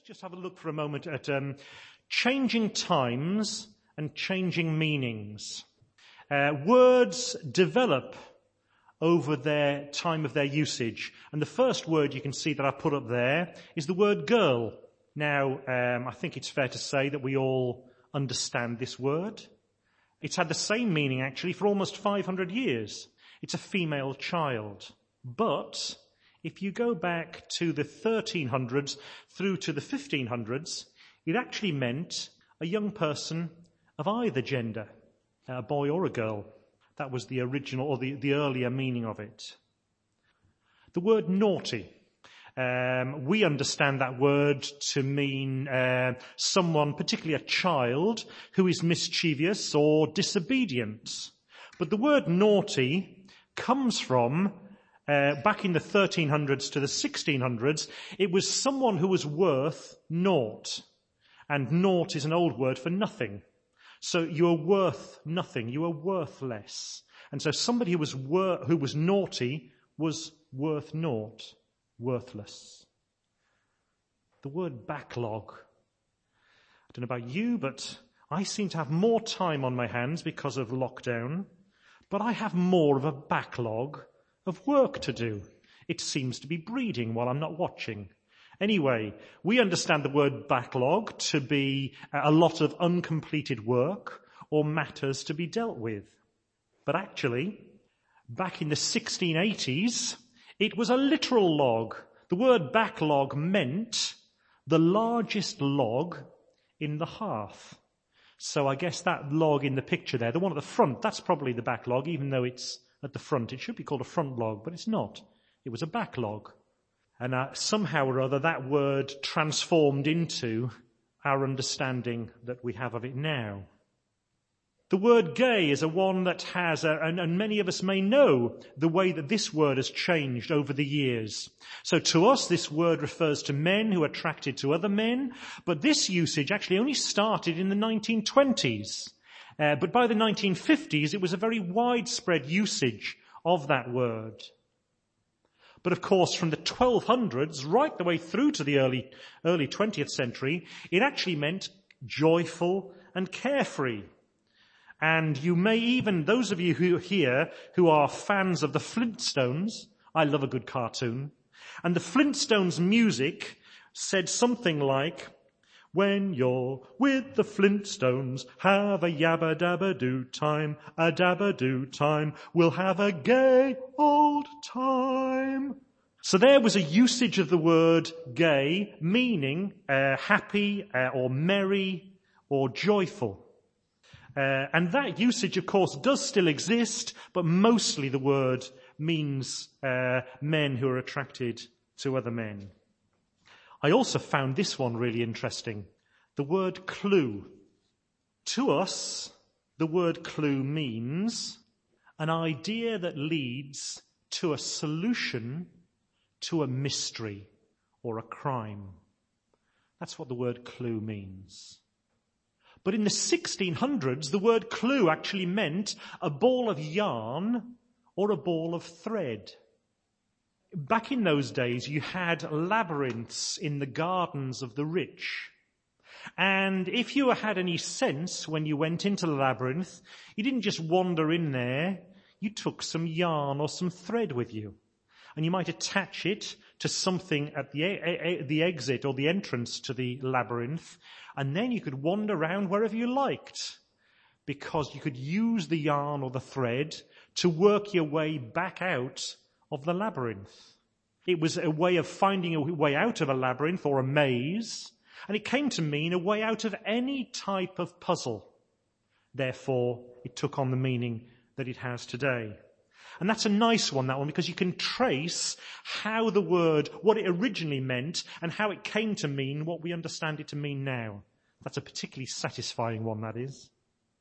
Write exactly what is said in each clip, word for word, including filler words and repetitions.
just have a look for a moment at um, changing times and changing meanings. Uh, words develop over their time of their usage. And the first word you can see that I put up there is the word girl. Now, um, I think it's fair to say that we all understand this word. It's had the same meaning, actually, for almost five hundred years. It's a female child. But if you go back to the thirteen hundreds through to the fifteen hundreds, it actually meant a young person of either gender, a boy or a girl. That was the original or the, the earlier meaning of it. The word naughty. Um, we understand that word to mean uh, someone, particularly a child, who is mischievous or disobedient. But the word naughty comes from, uh, back in the thirteen hundreds to the sixteen hundreds, it was someone who was worth naught. And naught is an old word for nothing. So you are worth nothing. You are worthless. And so somebody who was wor- who was naughty was worth naught, worthless. The word backlog. I don't know about you, but I seem to have more time on my hands because of lockdown, but I have more of a backlog of work to do. It seems to be breeding while I'm not watching. Anyway, we understand the word backlog to be a lot of uncompleted work or matters to be dealt with. But actually, back in the sixteen eighties, it was a literal log. The word backlog meant the largest log in the hearth. So I guess that log in the picture there, the one at the front, that's probably the backlog, even though it's at the front. It should be called a front log, but it's not. It was a backlog. And uh, somehow or other that word transformed into our understanding that we have of it now. The word gay is a one that has, a, and, and many of us may know the way that this word has changed over the years. So to us, this word refers to men who are attracted to other men, but this usage actually only started in the nineteen twenties. Uh, but by the nineteen fifties, it was a very widespread usage of that word. But of course, from the twelve hundreds right the way through to the early, early twentieth century, it actually meant joyful and carefree. And you may even, those of you who are here who are fans of the Flintstones, I love a good cartoon, and the Flintstones music said something like, when you're with the Flintstones, have a yabba-dabba-doo time, a dabba-doo time, we'll have a gay old time. So there was a usage of the word gay, meaning uh, happy uh, or merry or joyful. Uh, and that usage, of course, does still exist, but mostly the word means uh, men who are attracted to other men. I also found this one really interesting. The word clue. To us, the word clue means an idea that leads to a solution to a mystery or a crime. That's what the word clue means. But in the sixteen hundreds, the word clue actually meant a ball of yarn or a ball of thread. Back in those days, you had labyrinths in the gardens of the rich. And if you had any sense when you went into the labyrinth, you didn't just wander in there, you took some yarn or some thread with you. And you might attach it to something at the, e- the exit or the entrance to the labyrinth, and then you could wander around wherever you liked, because you could use the yarn or the thread to work your way back out of the labyrinth. It was a way of finding a way out of a labyrinth or a maze, and it came to mean a way out of any type of puzzle. Therefore, it took on the meaning that it has today. And that's a nice one, that one, because you can trace how the word, what it originally meant, and how it came to mean what we understand it to mean now. That's a particularly satisfying one, that is.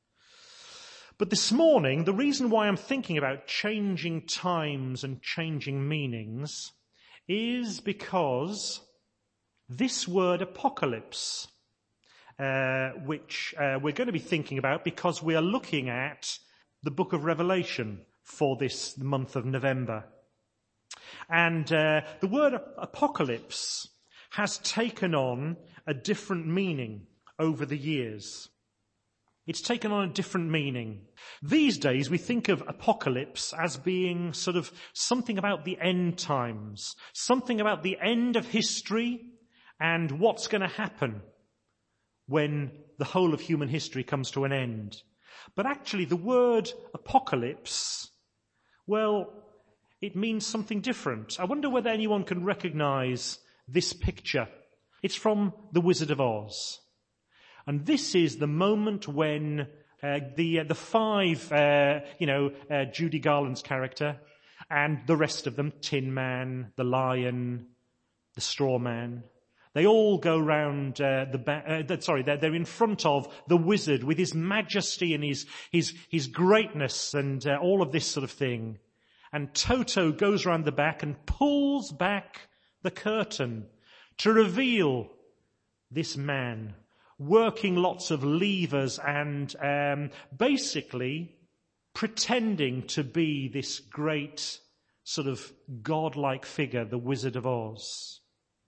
But this morning, the reason why I'm thinking about changing times and changing meanings is because this word apocalypse, uh, which uh, we're going to be thinking about because we are looking at the book of Revelation for this month of November. And uh, the word apocalypse has taken on a different meaning over the years. It's taken on a different meaning. These days we think of apocalypse as being sort of something about the end times, something about the end of history and what's going to happen when the whole of human history comes to an end. But actually the word apocalypse, well, it means something different. I wonder whether anyone can recognize this picture. It's from The Wizard of Oz. And this is the moment when uh, the uh, the five, uh, you know, uh, Judy Garland's character and the rest of them, Tin Man, the Lion, the Straw Man, they all go round uh, the, ba- uh, sorry, they're, they're in front of the wizard with his majesty and his his his greatness and uh, all of this sort of thing. And Toto goes round the back and pulls back the curtain to reveal this man, working lots of levers and um, basically pretending to be this great sort of godlike figure, the Wizard of Oz.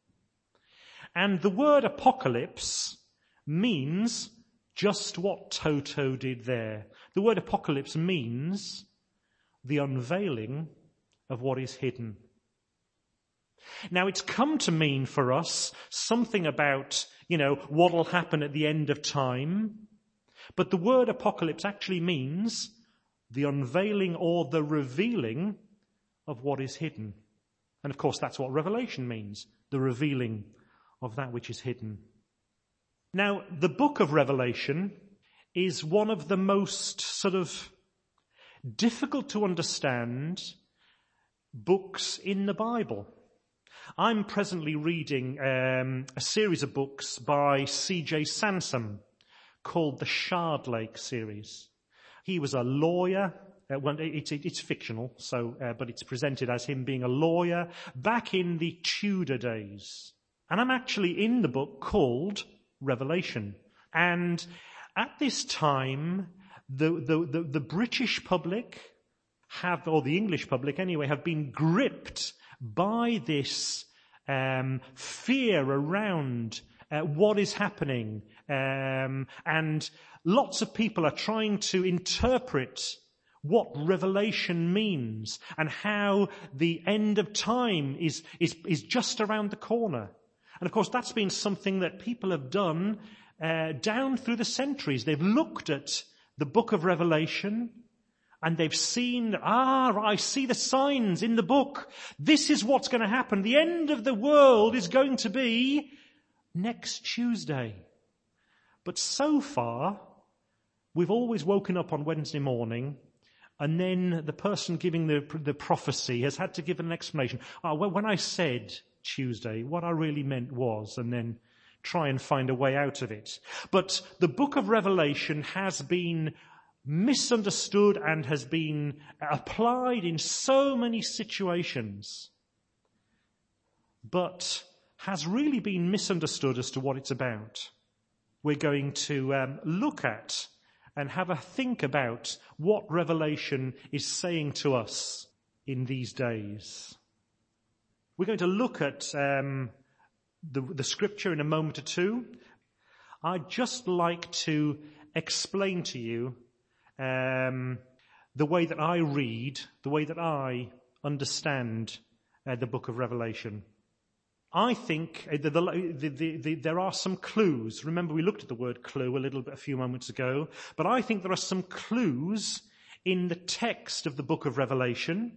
And the word apocalypse means just what Toto did there. The word apocalypse means the unveiling of what is hidden. Now, it's come to mean for us something about, you know, what will happen at the end of time. But the word apocalypse actually means the unveiling or the revealing of what is hidden. And of course, that's what Revelation means, the revealing of that which is hidden. Now, the book of Revelation is one of the most sort of difficult to understand books in the Bible. I'm presently reading um, a series of books by C J Sansom called the Shard Lake series. He was a lawyer. Uh, well, it's, it's fictional, so uh, but it's presented as him being a lawyer back in the Tudor days. And I'm actually in the book called Revelation. And at this time, the, the, the, the British public have, or the English public anyway, have been gripped by this um, fear around uh, what is happening. Um, and lots of people are trying to interpret what Revelation means and how the end of time is, is, is just around the corner. And of course, that's been something that people have done uh, down through the centuries. They've looked at the book of Revelation and they've seen, ah, I see the signs in the book. This is what's going to happen. The end of the world is going to be next Tuesday. But so far, we've always woken up on Wednesday morning and then the person giving the, the prophecy has had to give an explanation. Oh, well, when I said Tuesday, what I really meant was, and then try and find a way out of it. But the book of Revelation has been misunderstood and has been applied in so many situations, but has really been misunderstood as to what it's about. We're going to um, look at and have a think about what Revelation is saying to us in these days. We're going to look at um, the, the scripture in a moment or two. I'd just like to explain to you um, the way that I read, the way that I understand uh, the book of Revelation. I think uh, the, the, the, the, there are some clues. Remember, we looked at the word clue a little bit a few moments ago. But I think there are some clues in the text of the book of Revelation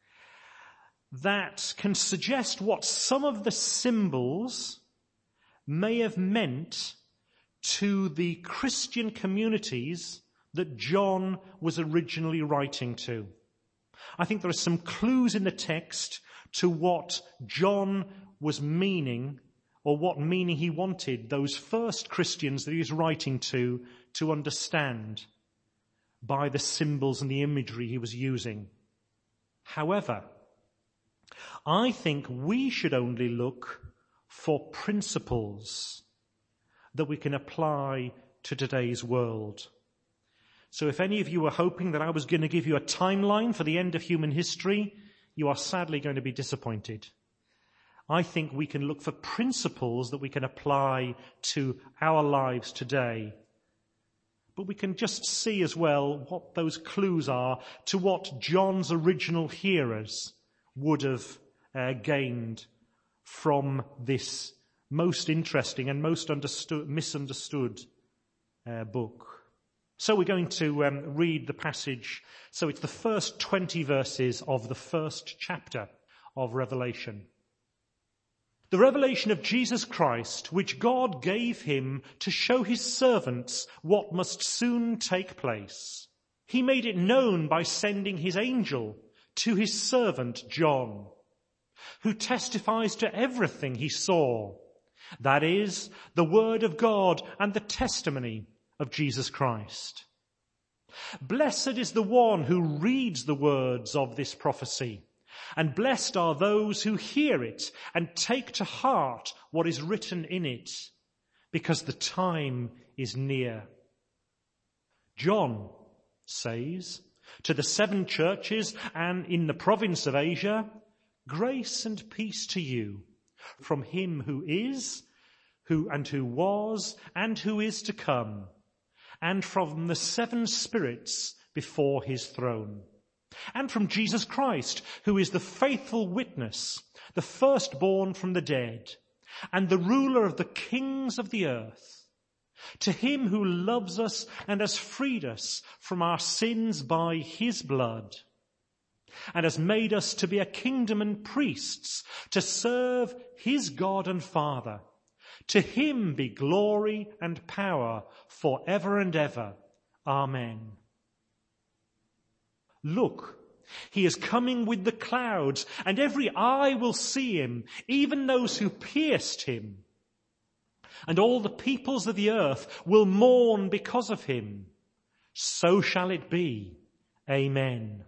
that can suggest what some of the symbols may have meant to the Christian communities that John was originally writing to. I think there are some clues in the text to what John was meaning, or what meaning he wanted those first Christians that he was writing to to understand by the symbols and the imagery he was using. However, I think we should only look for principles that we can apply to today's world. So if any of you were hoping that I was going to give you a timeline for the end of human history, you are sadly going to be disappointed. I think we can look for principles that we can apply to our lives today. But we can just see as well what those clues are to what John's original hearers would have uh, gained from this most interesting and most understood, misunderstood uh, book. So we're going to um, read the passage. So it's the first twenty verses of the first chapter of Revelation. The revelation of Jesus Christ, which God gave him to show his servants what must soon take place. He made it known by sending his angel to his servant John, who testifies to everything he saw. That is, the word of God and the testimony of Jesus Christ. Blessed is the one who reads the words of this prophecy, and blessed are those who hear it and take to heart what is written in it, because the time is near. John says to the seven churches and in the province of Asia, grace and peace to you from him who is, who and who was, and who is to come, and from the seven spirits before his throne, and from Jesus Christ, who is the faithful witness, the firstborn from the dead, and the ruler of the kings of the earth. To him who loves us and has freed us from our sins by his blood, and has made us to be a kingdom and priests to serve his God and Father. To him be glory and power for ever and ever. Amen. Look, he is coming with the clouds, and every eye will see him, even those who pierced him. And all the peoples of the earth will mourn because of him. So shall it be. Amen.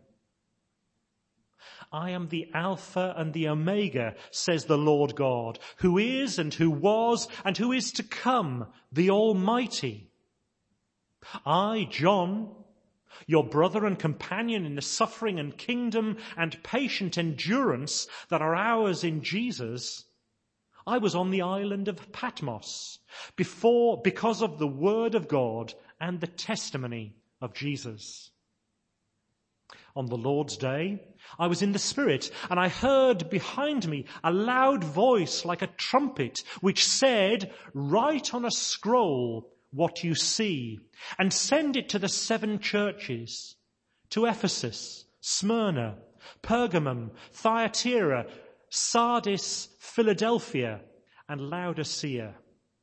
I am the Alpha and the Omega, says the Lord God, who is and who was and who is to come, the Almighty. I, John, your brother and companion in the suffering and kingdom and patient endurance that are ours in Jesus, I was on the island of Patmos before, because of the word of God and the testimony of Jesus. On the Lord's day, I was in the Spirit, and I heard behind me a loud voice like a trumpet, which said, write on a scroll what you see, and send it to the seven churches, to Ephesus, Smyrna, Pergamum, Thyatira, Sardis, Philadelphia, and Laodicea.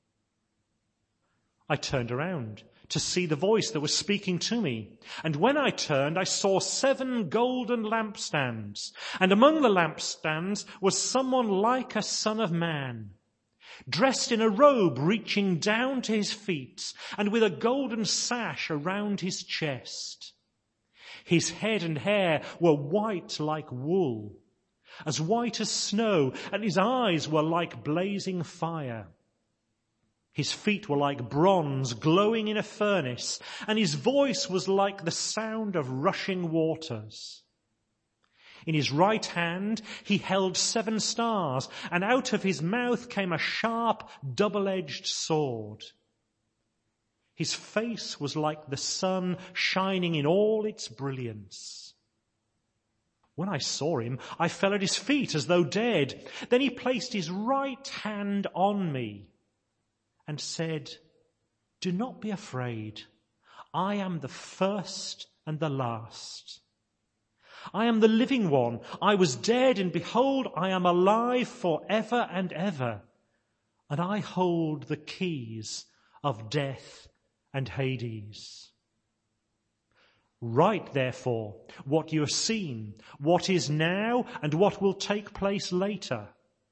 I turned around to see the voice that was speaking to me. And when I turned, I saw seven golden lampstands. And among the lampstands was someone like a son of man, dressed in a robe reaching down to his feet, and with a golden sash around his chest. His head and hair were white like wool, as white as snow, and his eyes were like blazing fire. His feet were like bronze glowing in a furnace, and his voice was like the sound of rushing waters. In his right hand he held seven stars, and out of his mouth came a sharp, double-edged sword. His face was like the sun shining in all its brilliance. When I saw him, I fell at his feet as though dead. Then he placed his right hand on me and said, do not be afraid. I am the first and the last. I am the living one. I was dead, and behold, I am alive forever and ever. And I hold the keys of death and Hades. Write, therefore, what you have seen, what is now, and what will take place later.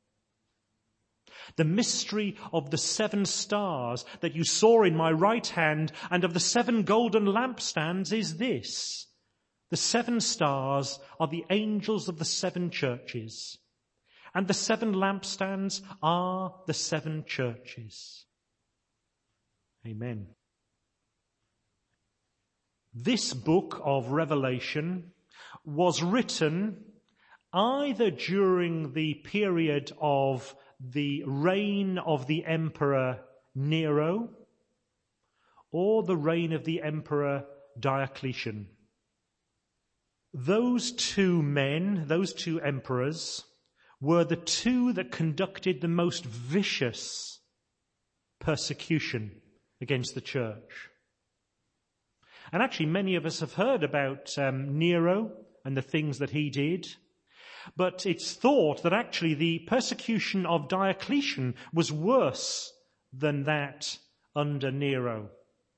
The mystery of the seven stars that you saw in my right hand and of the seven golden lampstands is this. The seven stars are the angels of the seven churches, and the seven lampstands are the seven churches. Amen. This book of Revelation was written either during the period of the reign of the Emperor Nero or the reign of the Emperor Diocletian. Those two men, those two emperors, were the two that conducted the most vicious persecution against the church. And actually many of us have heard about um, Nero and the things that he did. But it's thought that actually the persecution of Diocletian was worse than that under Nero.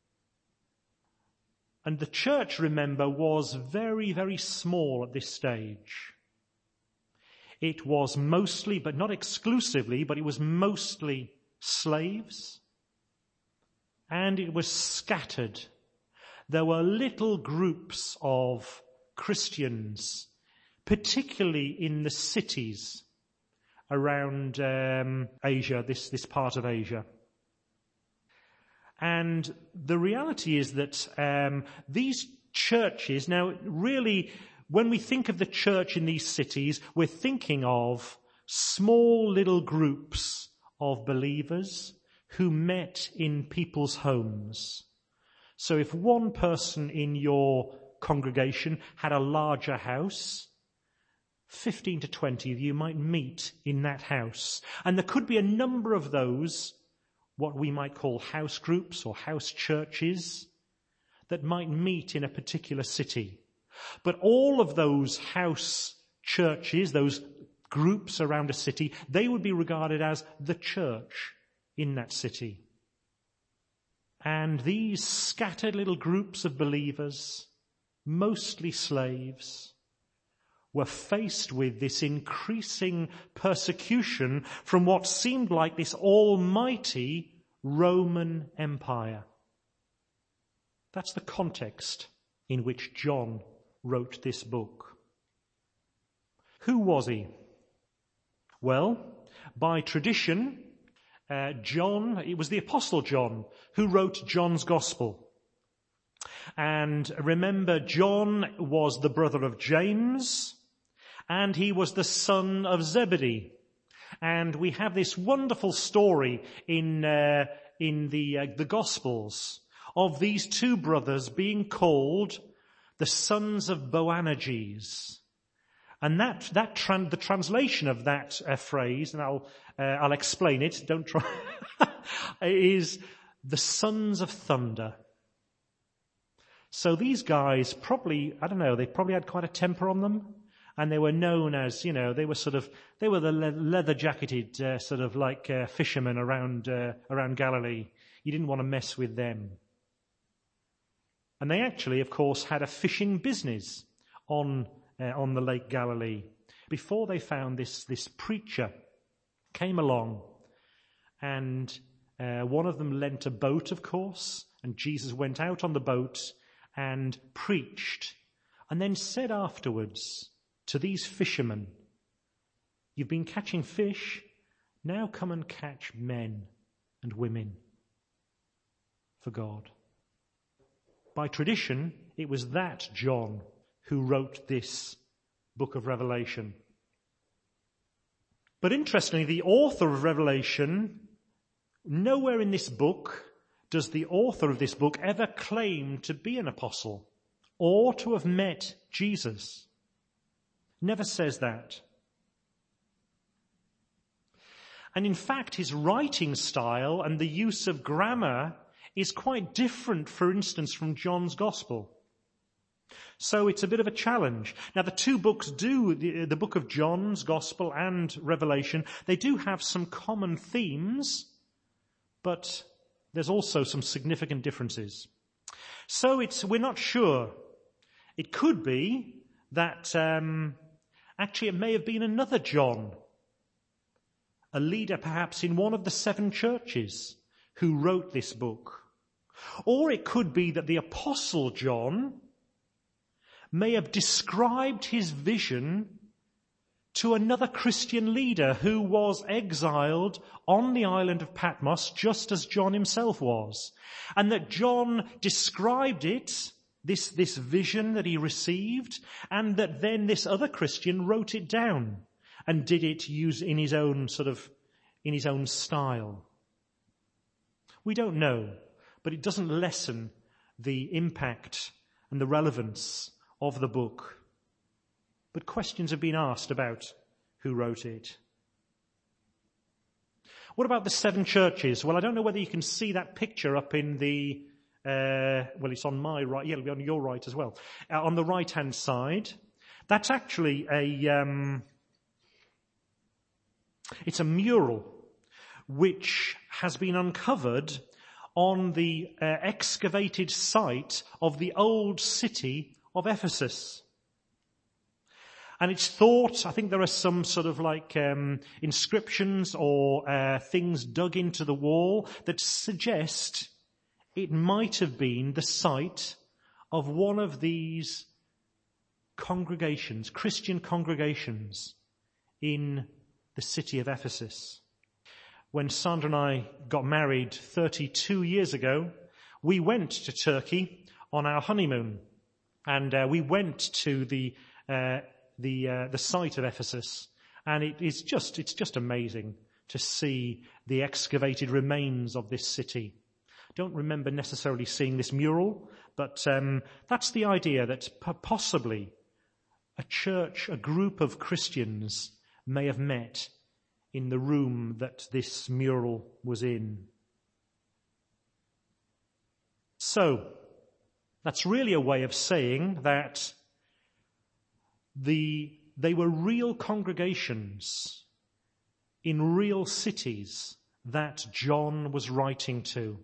And the church, remember, was very, very small at this stage. It was mostly, but not exclusively, but it was mostly slaves. And it was scattered. There were little groups of Christians, particularly in the cities around um, Asia, this, this part of Asia. And the reality is that um, these churches, now really, when we think of the church in these cities, we're thinking of small little groups of believers who met in people's homes. So if one person in your congregation had a larger house, fifteen to twenty of you might meet in that house. And there could be a number of those, what we might call house groups or house churches, that might meet in a particular city. But all of those house churches, those groups around a city, they would be regarded as the church in that city. And these scattered little groups of believers, mostly slaves, were faced with this increasing persecution from what seemed like this almighty Roman Empire. That's the context in which John wrote this book. Who was he? Well, by tradition, uh, John, it was the Apostle John who wrote John's Gospel. And remember, John was the brother of James, and he was the son of Zebedee. And we have this wonderful story in uh, in the uh, the Gospels of these two brothers being called the sons of Boanerges. And that that tran- the translation of that uh, phrase, and I'll uh, I'll explain it. Don't try. is the sons of thunder. So these guys probably, I don't know, they probably had quite a temper on them. And they were known as, you know, they were sort of, they were the le- leather-jacketed uh, sort of like uh, fishermen around uh, around Galilee. You didn't want to mess with them. And they actually, of course, had a fishing business on uh, on the Lake Galilee. Before they found this, this preacher came along, and uh, one of them lent a boat, of course, and Jesus went out on the boat and preached, and then said afterwards to these fishermen, "You've been catching fish, now come and catch men and women for God." By tradition, it was that John who wrote this book of Revelation. But interestingly, the author of Revelation, nowhere in this book does the author of this book ever claim to be an apostle or to have met Jesus. Never says that. And in fact, his writing style and the use of grammar is quite different, for instance, from John's Gospel. So it's a bit of a challenge. Now, the two books do, the, the book of John's Gospel and Revelation, they do have some common themes, but there's also some significant differences. So it's, we're not sure. It could be that, um, actually it may have been another John, a leader perhaps in one of the seven churches, who wrote this book. Or it could be that the Apostle John may have described his vision to another Christian leader who was exiled on the island of Patmos, just as John himself was. And that John described it, this, this vision that he received, and that then this other Christian wrote it down and did it use in his own sort of, in his own style. We don't know, but it doesn't lessen the impact and the relevance of the book. But questions have been asked about who wrote it. What about the seven churches? Well, I don't know whether you can see that picture up in the, uh, well, it's on my right, yeah, it'll be on your right as well. Uh, on the right-hand side, that's actually a, um, it's a mural which has been uncovered on the uh, excavated site of the old city of Ephesus. And it's thought, I think there are some sort of like um, inscriptions or uh, things dug into the wall that suggest it might have been the site of one of these congregations, Christian congregations in the city of Ephesus. When Sandra and I got married thirty-two years ago, we went to Turkey on our honeymoon. And uh, we went to the uh, the uh, the site of Ephesus, and it is just it's just amazing to see the excavated remains of this city. Don't remember necessarily seeing this mural, but um, that's the idea that possibly a church, a group of Christians may have met in the room that this mural was in. So, that's really a way of saying that the, they were real congregations in real cities that John was writing to.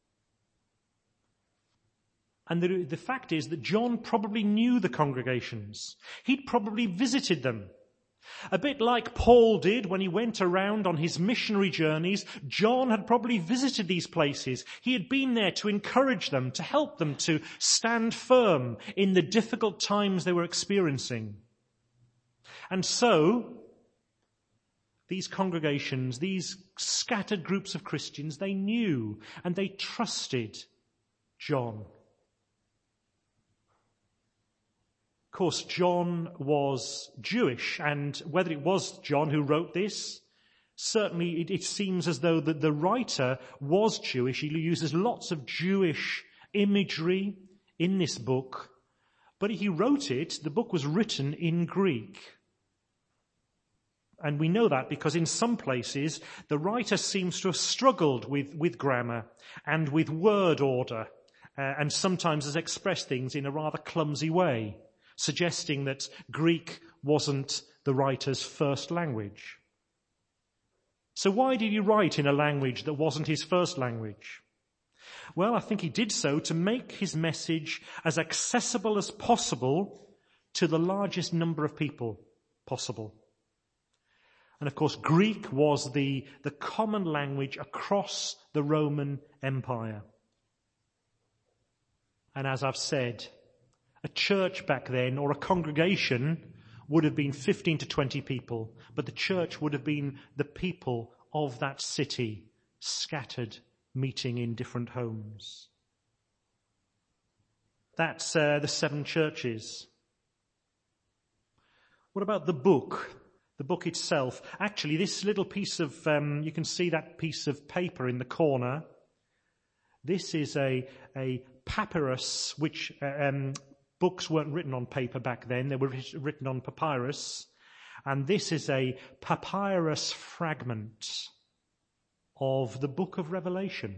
And the, the fact is that John probably knew the congregations. He'd probably visited them. A bit like Paul did when he went around on his missionary journeys, John had probably visited these places. He had been there to encourage them, to help them to stand firm in the difficult times they were experiencing. And so, these congregations, these scattered groups of Christians, they knew and they trusted John. Of course, John was Jewish, and whether it was John who wrote this, certainly it, it seems as though the, the writer was Jewish. He uses lots of Jewish imagery in this book, but he wrote it, the book was written in Greek. And we know that because in some places the writer seems to have struggled with, with grammar and with word order, uh, and sometimes has expressed things in a rather clumsy way, suggesting that Greek wasn't the writer's first language. So why did he write in a language that wasn't his first language? Well, I think he did so to make his message as accessible as possible to the largest number of people possible. And of course, Greek was the, the common language across the Roman Empire. And as I've said, a church back then, or a congregation, would have been fifteen to twenty people, but the church would have been the people of that city, scattered, meeting in different homes. That's uh, the seven churches. What about the book? The book itself. Actually, this little piece of, um, you can see that piece of paper in the corner. This is a, a papyrus, which, uh, um, books weren't written on paper back then. They were written on papyrus. And this is a papyrus fragment of the book of Revelation.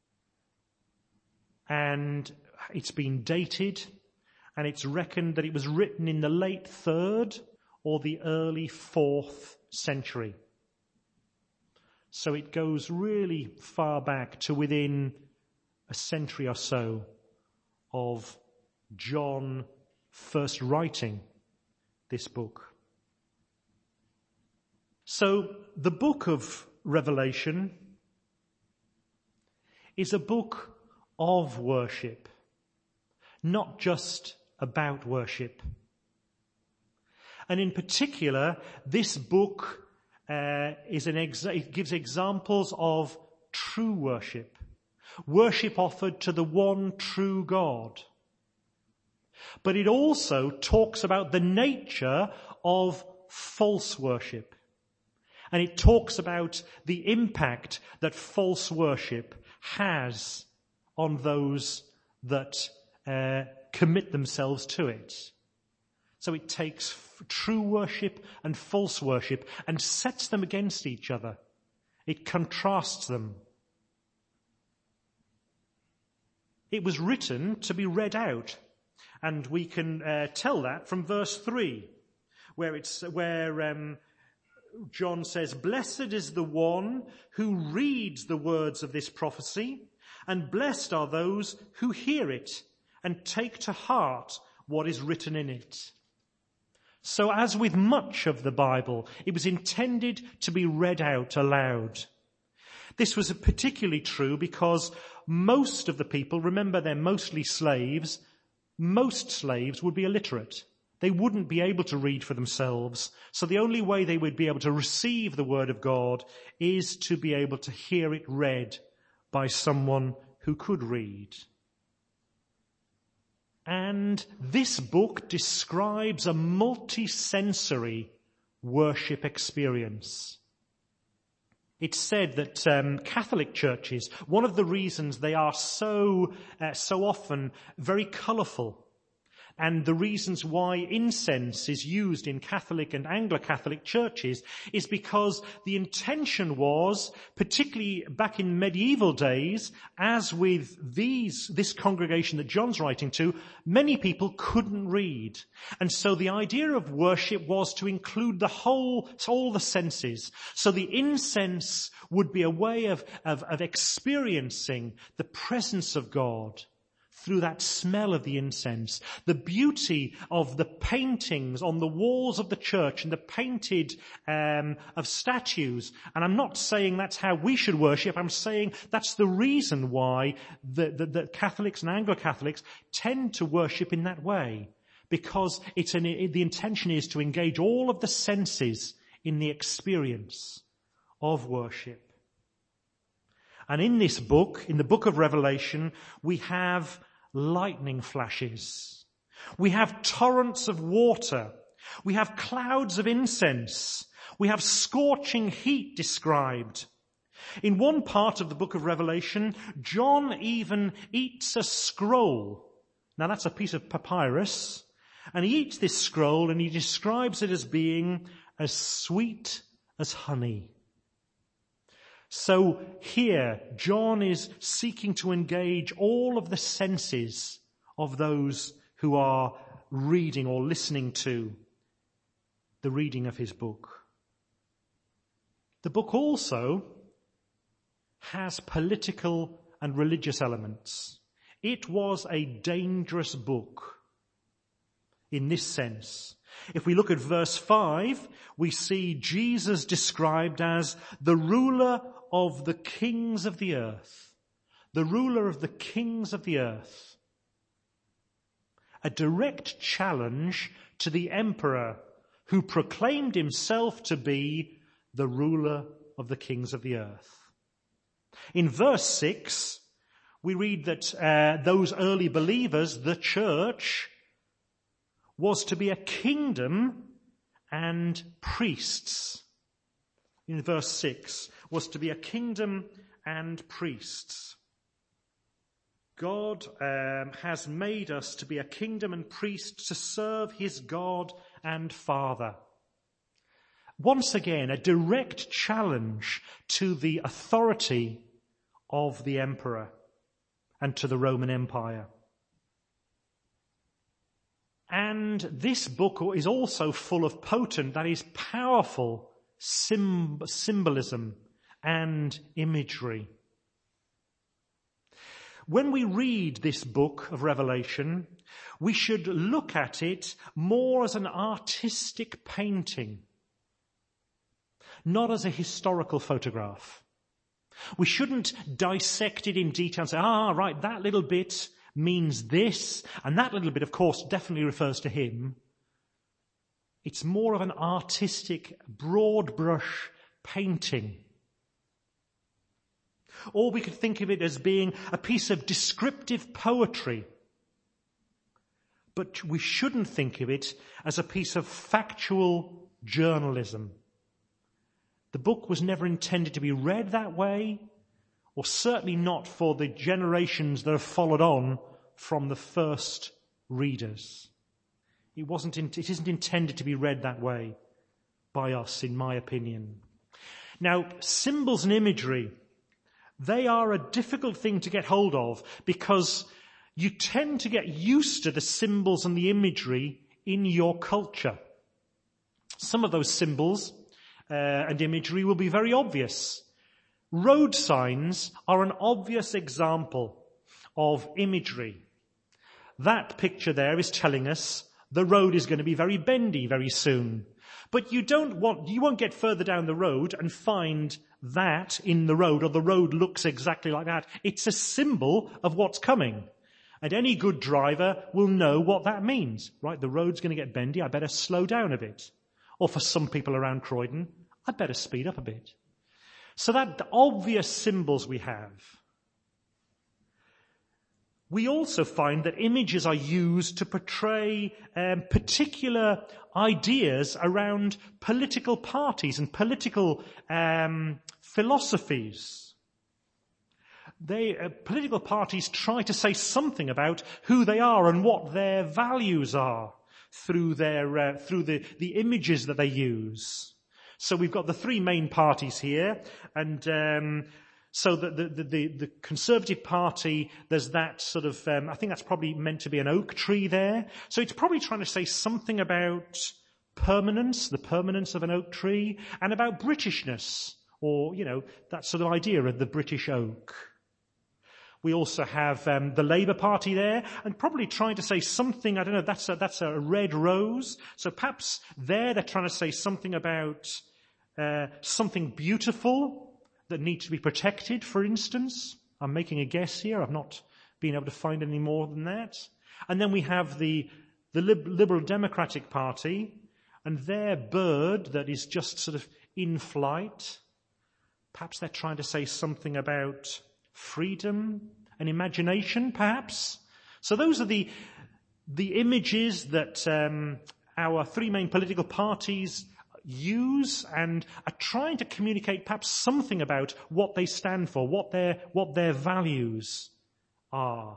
And it's been dated, and it's reckoned that it was written in the late third or the early fourth century. So it goes really far back to within a century or so of John first writing this book. So the book of Revelation is a book of worship, not just about worship. And in particular, this book uh, is an exa- it gives examples of true worship, worship offered to the one true God. But it also talks about the nature of false worship. And it talks about the impact that false worship has on those that uh, commit themselves to it. So it takes f- true worship and false worship and sets them against each other. It contrasts them. It was written to be read out, and we can uh, tell that from verse three, where it's where um, John says, "Blessed is the one who reads the words of this prophecy, and blessed are those who hear it and take to heart what is written in it." So as with much of the Bible, it was intended to be read out aloud. This was particularly true because most of the people, remember they're mostly slaves, most slaves would be illiterate. They wouldn't be able to read for themselves. So the only way they would be able to receive the word of God is to be able to hear it read by someone who could read. And this book describes a multi-sensory worship experience. It's said that um, Catholic churches, one of the reasons they are so, uh, so often very colourful, and the reasons why incense is used in Catholic and Anglo-Catholic churches is because the intention was, particularly back in medieval days, as with these, this congregation that John's writing to, many people couldn't read. And so the idea of worship was to include the whole, all the senses. So the incense would be a way of, of, of experiencing the presence of God through that smell of the incense. The beauty of the paintings on the walls of the church and the painted um, of statues. And I'm not saying that's how we should worship. I'm saying that's the reason why the, the, the Catholics and Anglo-Catholics tend to worship in that way. Because it's an, the intention is to engage all of the senses in the experience of worship. And in this book, in the book of Revelation, we have lightning flashes. We have torrents of water. We have clouds of incense. We have scorching heat described. In one part of the book of Revelation, John even eats a scroll. Now that's a piece of papyrus. And he eats this scroll and he describes it as being as sweet as honey. So here, John is seeking to engage all of the senses of those who are reading or listening to the reading of his book. The book also has political and religious elements. It was a dangerous book in this sense. If we look at verse five, we see Jesus described as the ruler of the kings of the earth. The ruler of the kings of the earth. A direct challenge to the emperor who proclaimed himself to be the ruler of the kings of the earth. In verse six, we read that uh, those early believers, the church, was to be a kingdom and priests. In verse six, was to be a kingdom and priests. God um, has made us to be a kingdom and priests to serve his God and Father. Once again, a direct challenge to the authority of the emperor and to the Roman Empire. And this book is also full of potent, that is powerful sim- symbolism and imagery. When we read this book of Revelation, we should look at it more as an artistic painting, not as a historical photograph. We shouldn't dissect it in detail and say, ah, right, that little bit means this, and that little bit, of course, definitely refers to him. It's more of an artistic, broad brush painting. Or we could think of it as being a piece of descriptive poetry, but we shouldn't think of it as a piece of factual journalism. The book was never intended to be read that way, or certainly not for the generations that have followed on from the first readers. It wasn't, it isn't intended to be read that way by us, in my opinion. Now, symbols and imagery, they are a difficult thing to get hold of because you tend to get used to the symbols and the imagery in your culture. Some of those symbols uh, and imagery will be very obvious. Road signs are an obvious example of imagery. That picture there is telling us the road is going to be very bendy very soon. But you don't want, you won't get further down the road and find that in the road, or the road looks exactly like that. It's a symbol of what's coming. And any good driver will know what that means. Right, the road's going to get bendy, I better slow down a bit. Or for some people around Croydon, I better speed up a bit. So that the obvious symbols we have. We also find that images are used to portray um, particular ideas around political parties and political um, philosophies. They, uh, political parties try to say something about who they are and what their values are through their uh, through the, the images that they use. So we've got the three main parties here, and um, so the, the, the, the Conservative Party, there's that sort of, um, I think that's probably meant to be an oak tree there. So it's probably trying to say something about permanence, the permanence of an oak tree, and about Britishness, or, you know, that sort of idea of the British oak. We also have um, the Labour Party there, and probably trying to say something, I don't know, that's a, that's a red rose. So perhaps there they're trying to say something about uh, something beautiful that needs to be protected, for instance. I'm making a guess here. I've not been able to find any more than that. And then we have the, the Lib- Liberal Democratic Party, and their bird that is just sort of in flight. Perhaps they're trying to say something about freedom and imagination, perhaps. So those are the, the images that um, our three main political parties use and are trying to communicate perhaps something about what they stand for, what their, what their values are.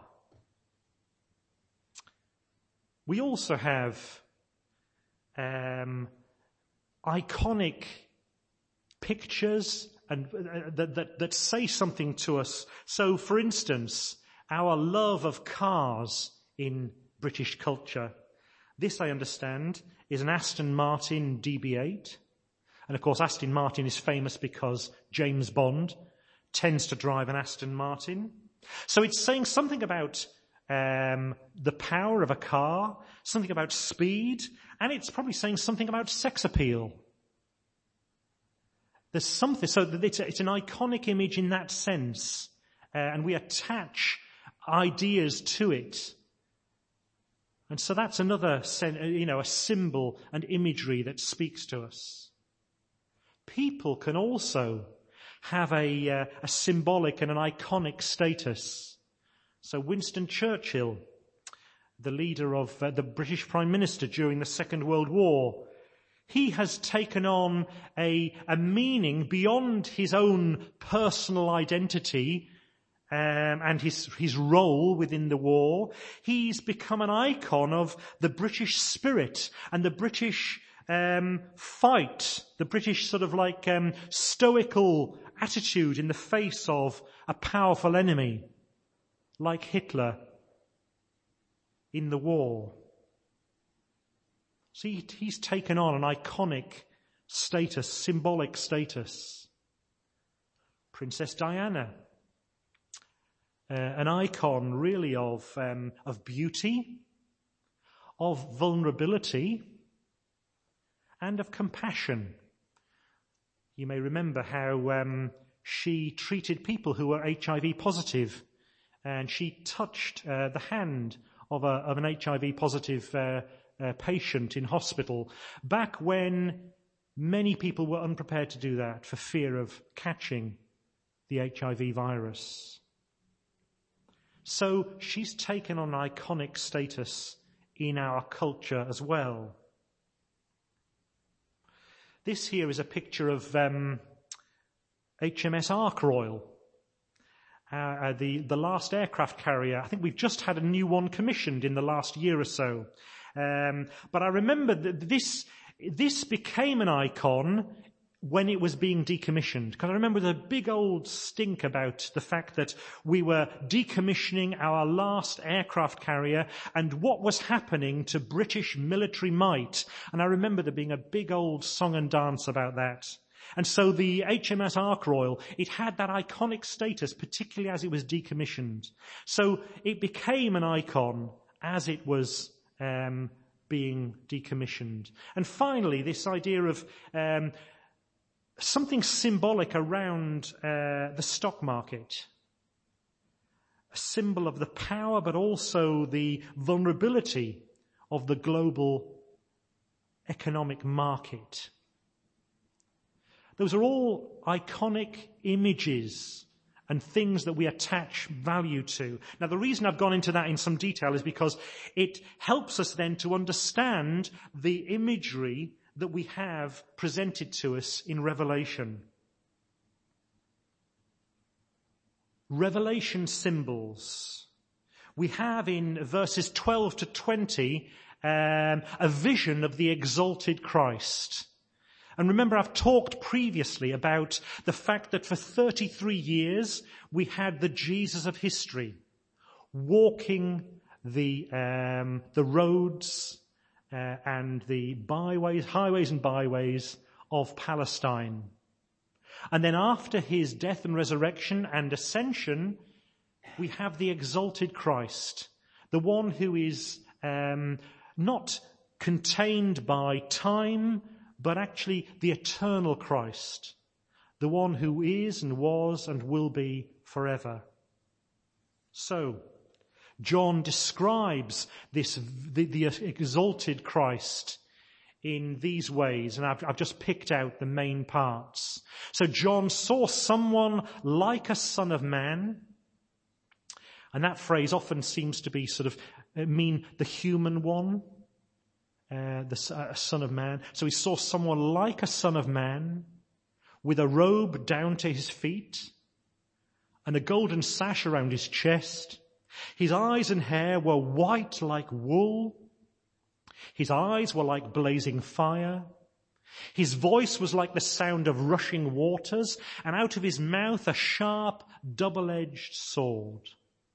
We also have um, iconic pictures and uh, that, that, that say something to us. So, for instance, our love of cars in British culture. This, I understand, is an Aston Martin D B eight. And of course, Aston Martin is famous because James Bond tends to drive an Aston Martin. So it's saying something about um, the power of a car, something about speed, and it's probably saying something about sex appeal. There's something, so it's, a, it's an iconic image in that sense, uh, and we attach ideas to it. And so that's another, you know, a symbol and imagery that speaks to us. People can also have a, uh, a symbolic and an iconic status. So Winston Churchill, the leader of uh, the British Prime Minister during the Second World War, he has taken on a, a meaning beyond his own personal identity Um, and his, his role within the war. He's become an icon of the British spirit and the British um, fight, the British sort of like um, stoical attitude in the face of a powerful enemy like Hitler in the war. So he, he's taken on an iconic status, symbolic status. Princess Diana. Uh, an icon really of um, of beauty, of vulnerability, and of compassion. You may remember how um, she treated people who were H I V positive, and she touched uh, the hand of, a, of an H I V positive uh, uh, patient in hospital back when many people were unprepared to do that for fear of catching the H I V virus. So she's taken on an iconic status in our culture as well. This here is a picture of um, H M S Ark Royal, uh, uh, the, the last aircraft carrier. I think we've just had a new one commissioned in the last year or so. Um, but I remember that this, this became an icon when it was being decommissioned. Because I remember the big old stink about the fact that we were decommissioning our last aircraft carrier and what was happening to British military might. And I remember there being a big old song and dance about that. And so the H M S Ark Royal, it had that iconic status, particularly as it was decommissioned. So it became an icon as it was um, being decommissioned. And finally, this idea of um, something symbolic around uh, the stock market. A symbol of the power, but also the vulnerability of the global economic market. Those are all iconic images and things that we attach value to. Now, the reason I've gone into that in some detail is because it helps us then to understand the imagery that we have presented to us in Revelation. Revelation symbols. We have in verses twelve to twenty um, a vision of the exalted Christ. And remember, I've talked previously about the fact that for thirty-three years we had the Jesus of history walking the um, the roads Uh, and the byways, highways and byways of Palestine. And then after his death and resurrection and ascension, we have the exalted Christ, the one who is um, not contained by time, but actually the eternal Christ, the one who is and was and will be forever. So, John describes this, the, the exalted Christ in these ways, and I've, I've just picked out the main parts. So John saw someone like a son of man, and that phrase often seems to be sort of mean the human one, uh, the uh, son of man. So he saw someone like a son of man, with a robe down to his feet, and a golden sash around his chest. His eyes and hair were white like wool. His eyes were like blazing fire. His voice was like the sound of rushing waters, and out of his mouth a sharp, double-edged sword.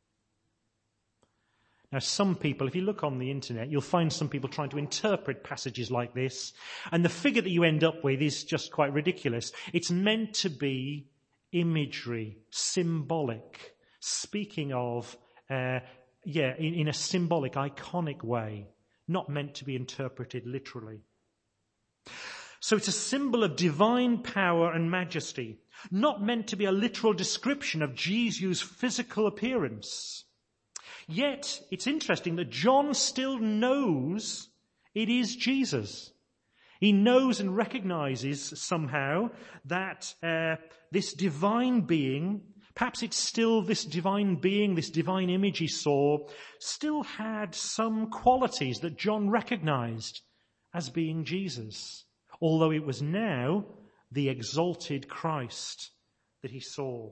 Now, some people, if you look on the internet, you'll find some people trying to interpret passages like this, and the figure that you end up with is just quite ridiculous. It's meant to be imagery, symbolic, speaking of Uh, yeah, in, in a symbolic, iconic way, not meant to be interpreted literally. So it's a symbol of divine power and majesty, not meant to be a literal description of Jesus' physical appearance. Yet, it's interesting that John still knows it is Jesus. He knows and recognizes somehow that uh, this divine being, perhaps it's still this divine being, this divine image he saw, still had some qualities that John recognized as being Jesus, although it was now the exalted Christ that he saw.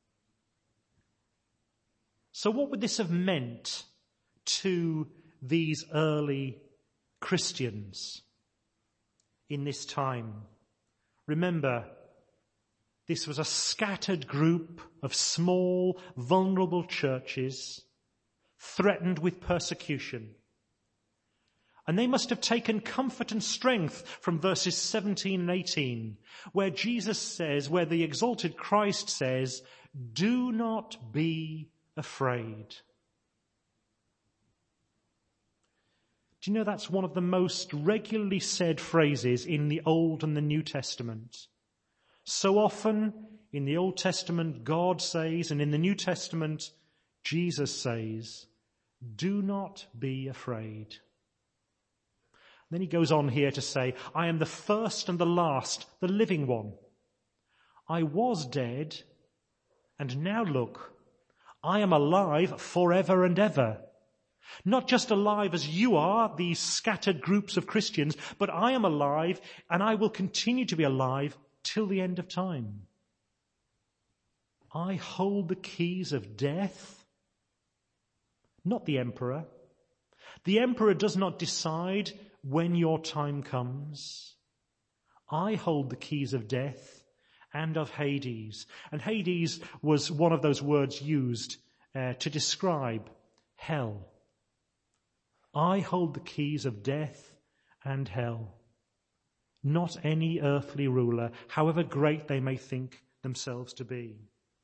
So what would this have meant to these early Christians in this time? Remember, this was a scattered group of small, vulnerable churches threatened with persecution. And they must have taken comfort and strength from verses seventeen and eighteen, where Jesus says, where the exalted Christ says, "Do not be afraid." Do you know that's one of the most regularly said phrases in the Old and the New Testament? So often in the Old Testament, God says, and in the New Testament, Jesus says, "Do not be afraid." Then he goes on here to say, "I am the first and the last, the living one. I was dead, and now look, I am alive forever and ever. Not just alive as you are, these scattered groups of Christians, but I am alive and I will continue to be alive till the end of time. I hold the keys of death, not the emperor. The emperor does not decide when your time comes. I hold the keys of death and of Hades. And Hades was one of those words used uh, to describe hell. I hold the keys of death and hell. Not any earthly ruler, however great they may think themselves to be.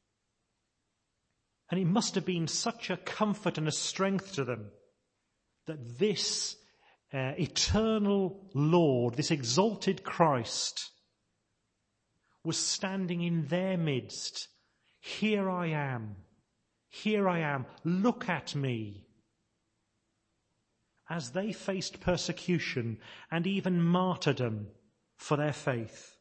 And it must have been such a comfort and a strength to them that this uh, eternal Lord, this exalted Christ, was standing in their midst. Here I am. Here I am. Look at me. As they faced persecution and even martyrdom for their faith.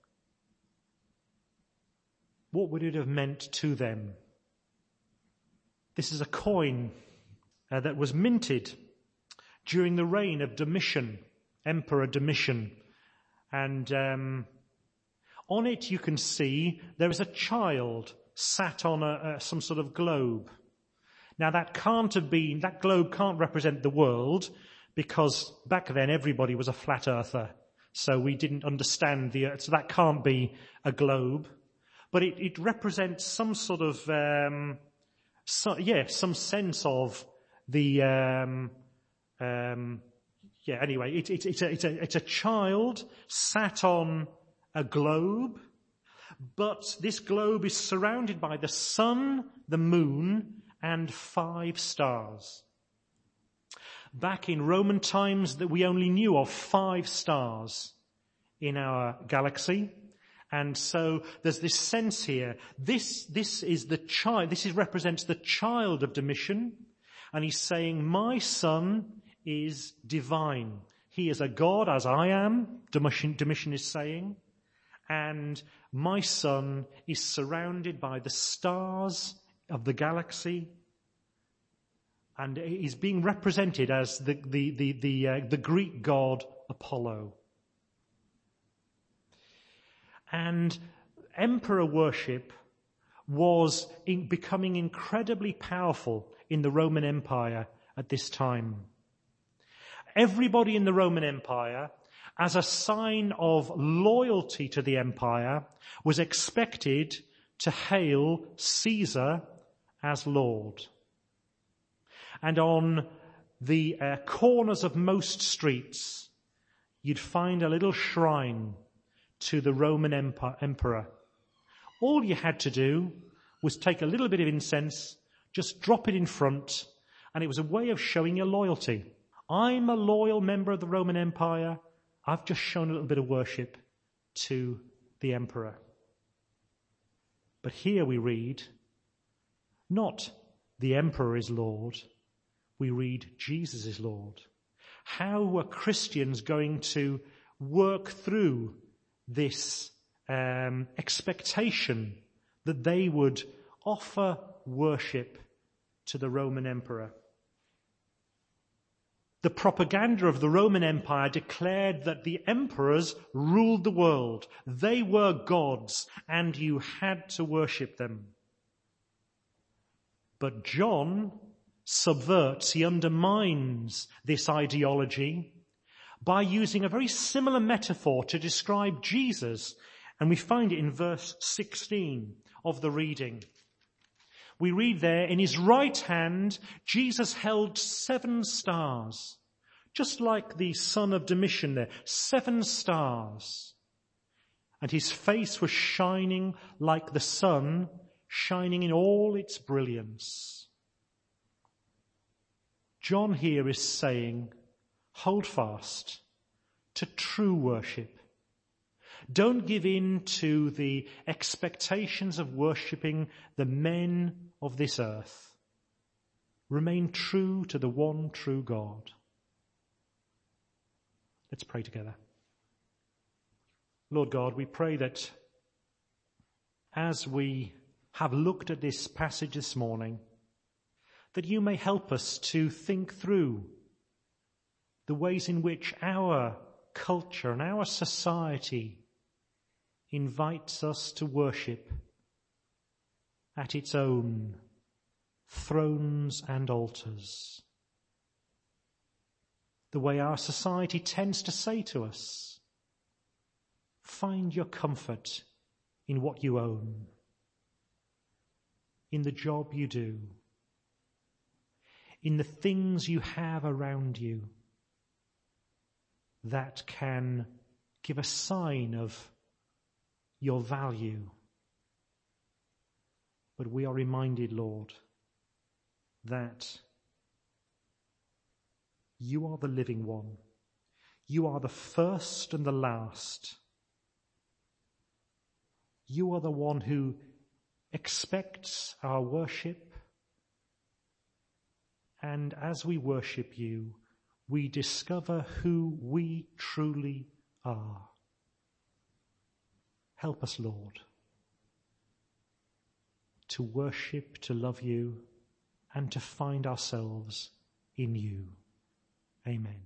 What would it have meant to them? This is a coin uh, that was minted during the reign of Domitian, Emperor Domitian. And um, on it you can see there is a child sat on a, a, some sort of globe. Now that can't have been, that globe can't represent the world, because back then everybody was a flat earther. So we didn't understand the earth. So that can't be a globe. But it, it represents some sort of, um, so, yeah, some sense of the, um, um, yeah, anyway, it, it, it's, a, it's, a, it's a child sat on a globe. But this globe is surrounded by the sun, the moon, and five stars. Back in Roman times that we only knew of five stars in our galaxy. And so there's this sense here. This, this is the child, this is, represents the child of Domitian. And he's saying, my son is divine. He is a god as I am, Domitian, Domitian is saying. And my son is surrounded by the stars of the galaxy. And is being represented as the the the the, uh, the Greek god Apollo. And emperor worship was in becoming incredibly powerful in the Roman Empire at this time. Everybody in the Roman Empire, as a sign of loyalty to the empire, was expected to hail Caesar as Lord. And on the uh, corners of most streets, you'd find a little shrine to the Roman Empire, emperor. All you had to do was take a little bit of incense, just drop it in front, and it was a way of showing your loyalty. I'm a loyal member of the Roman Empire. I've just shown a little bit of worship to the emperor. But here we read, not the emperor is Lord, we read Jesus is Lord. How were Christians going to work through this um, expectation that they would offer worship to the Roman emperor? The propaganda of the Roman Empire declared that the emperors ruled the world. They were gods, and you had to worship them. But John subverts, he undermines this ideology by using a very similar metaphor to describe Jesus. And we find it in verse sixteen of the reading. We read there, in his right hand, Jesus held seven stars, just like the son of Domitian there, seven stars. And his face was shining like the sun, shining in all its brilliance. John here is saying, hold fast to true worship. Don't give in to the expectations of worshipping the men of this earth. Remain true to the one true God. Let's pray together. Lord God, we pray that as we have looked at this passage this morning, that you may help us to think through the ways in which our culture and our society invites us to worship at its own thrones and altars. The way our society tends to say to us, find your comfort in what you own, in the job you do, in the things you have around you that can give a sign of your value. But we are reminded, Lord, that you are the living one. You are the first and the last. You are the one who expects our worship. And as we worship you, we discover who we truly are. Help us, Lord, to worship, to love you, and to find ourselves in you. Amen.